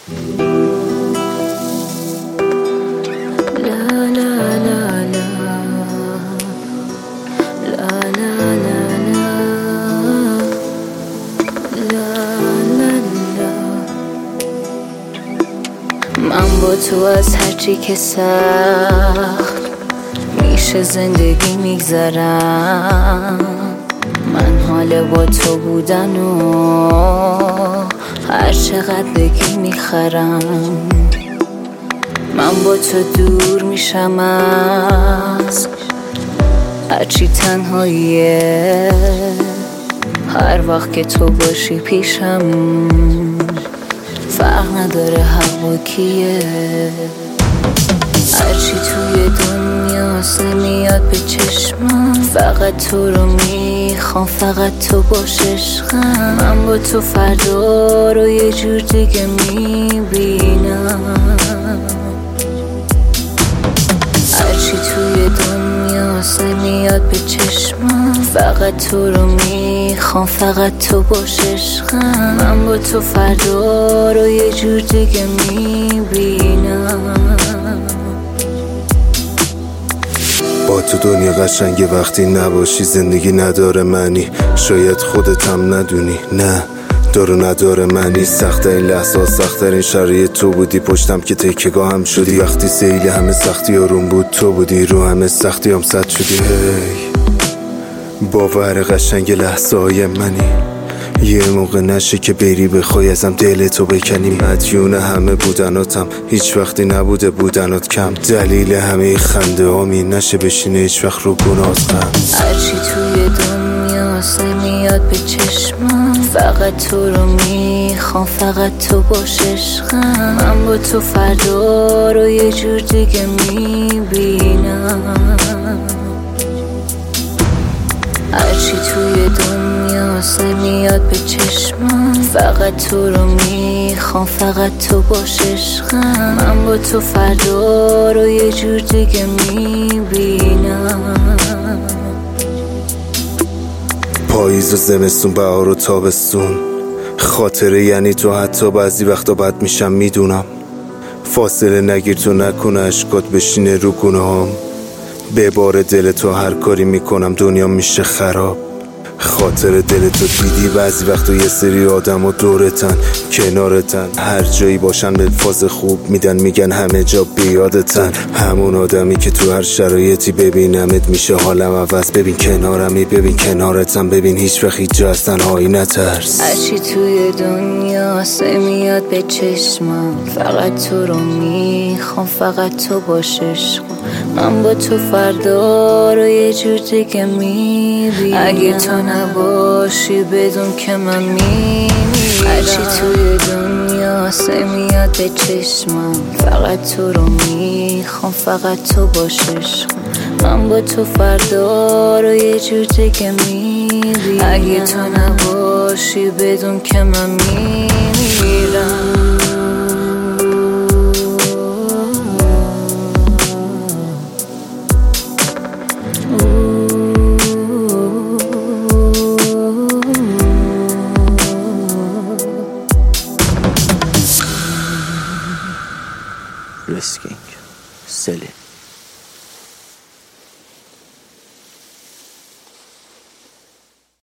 من با تو از هرچی که سخت میشه زندگی میگذرم. من حال با تو بودن و هر چقدر بگی میخرم. من با تو دور میشم از هرچی تنهاییه. هر وقت که تو باشی پیشم فرق نداره هوا کیه. هرچی توی دنیا میاد به چشمم، فقط تو رو میخوام، فقط تو باش عشقم. من با تو فردا رو یه جور دیگه میبینم. هرچی توی دنیا میاد به چشمم، فقط تو رو میخوام، فقط تو باش عشقم. من با تو فردا رو یه جور دیگه میبینم. با تو دنیا قشنگه وقتی نباشی، زندگی نداره معنی. شاید خودت هم ندونی، نه داره نداره معنی. سخت‌ترین لحظه، سخت‌ترین شرایط تو بودی، پشتم که تکیه‌گاه هم شدی. وقتی سیل همه سختی آروم بود تو بودی، رو همه سختی هم صد شدی. هی باور قشنگ لحظه های منی. یه موقع نشه که بری بخوای ازم دلتو بکنی. مدیون همه بودناتم، هیچ وقتی نبوده بودنات کم. دلیل همه خنده هامی نشه بشینه هیچ وقت رو گناهات غم. هرچی توی دنیا میاد به چشمم، فقط تو رو میخوام، فقط تو باش عشقم. من با تو فردا رو یه جور دیگه میبینم. هرچی توی دنیا میاد به چشمم، فقط تو رو میخوام، فقط تو باش عشقم. من با تو فردا رو یه جور دیگه میبینم. پاییز و زمستون، بهار و تابستون، خاطره یعنی تو. حتی بعضی وقتا بد میشم میدونم. فاصله نگیر تو، نکنه اشکات بشینه رو گونه‌هام. به بار دل تو هر کاری میکنم دنیا میشه خراب. خاطر دل تو دیدی بعضی وقتا یه سری آدم و دورتن، کنارتن، هر جایی باشن به فاز خوب میدن، میگن همه جا بیادتن. همون آدمی که تو هر شرایطی ببینمت میشه حالم عوض. ببین کنارمی، ببین کنارتم، ببین هیچ وقت هیچ جا از تنهایی نترس. هرچی توی دنیا میاد به چشمم، فقط تو رو میخوام، فقط تو باش عشقم. من با تو فردا رو یه جور دیگه میبینم. اگه تو نباشی بدون که من میمیرم. هرچی توی دنیا میاد به چشمم، فقط تو رو میخوام، فقط تو باش عشقم. من با تو فردا رو یه جور دیگه میبینم. اگه تو نباشی بدون که من میمیرم. Risking, silly.